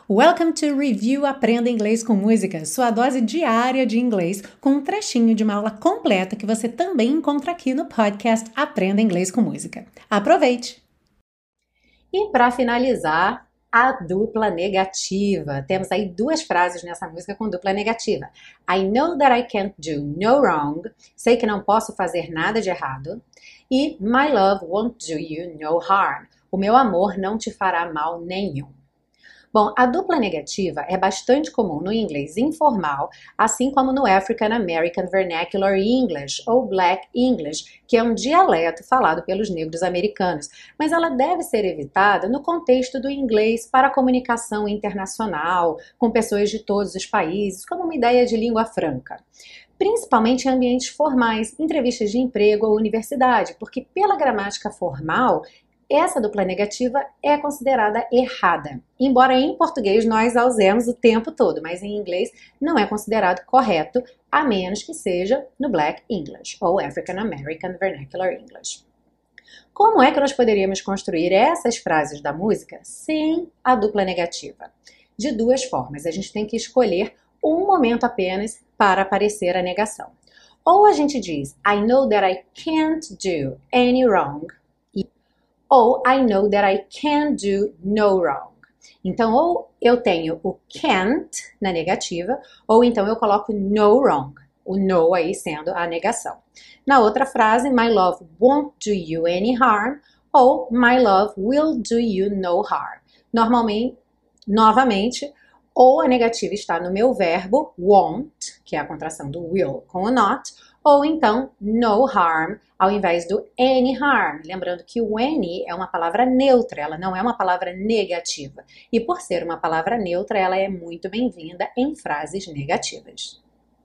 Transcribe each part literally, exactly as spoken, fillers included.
Welcome to Review Aprenda Inglês com Música, sua dose diária de inglês, com um trechinho de uma aula completa que você também encontra aqui no podcast Aprenda Inglês com Música. Aproveite! E para finalizar, a dupla negativa. Temos aí duas frases nessa música com dupla negativa. I know that I can't do no wrong. Sei que não posso fazer nada de errado. E my love won't do you no harm. O meu amor não te fará mal nenhum. Bom, a dupla negativa é bastante comum no inglês informal, assim como no African American Vernacular English, ou Black English, que é um dialeto falado pelos negros americanos, mas ela deve ser evitada no contexto do inglês para comunicação internacional, com pessoas de todos os países, como uma ideia de língua franca. Principalmente em ambientes formais, entrevistas de emprego ou universidade, porque pela gramática formal, essa dupla negativa é considerada errada, embora em português nós a usemos o tempo todo, mas em inglês não é considerado correto, a menos que seja no Black English ou African American Vernacular English. Como é que nós poderíamos construir essas frases da música sem a dupla negativa? De duas formas, a gente tem que escolher um momento apenas para aparecer a negação. Ou a gente diz, I know that I can't do any wrong, ou I know that I can do no wrong. Então, ou eu tenho o can't na negativa, ou então eu coloco no wrong, o no aí sendo a negação. Na outra frase, my love won't do you any harm, ou my love will do you no harm. Normalmente, novamente, ou a negativa está no meu verbo won't, que é a contração do will com o not, ou então no harm, ao invés do any harm. Lembrando que o any é uma palavra neutra, ela não é uma palavra negativa. E por ser uma palavra neutra, ela é muito bem-vinda em frases negativas.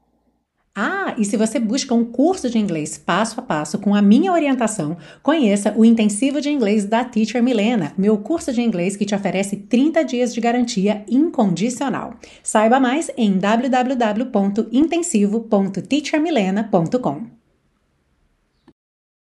Ah, e se você busca um curso de inglês passo a passo com a minha orientação, conheça o Intensivo de Inglês da Teacher Milena, meu curso de inglês que te oferece trinta dias de garantia incondicional. Saiba mais em w w w ponto intensivo ponto teacher milena ponto com.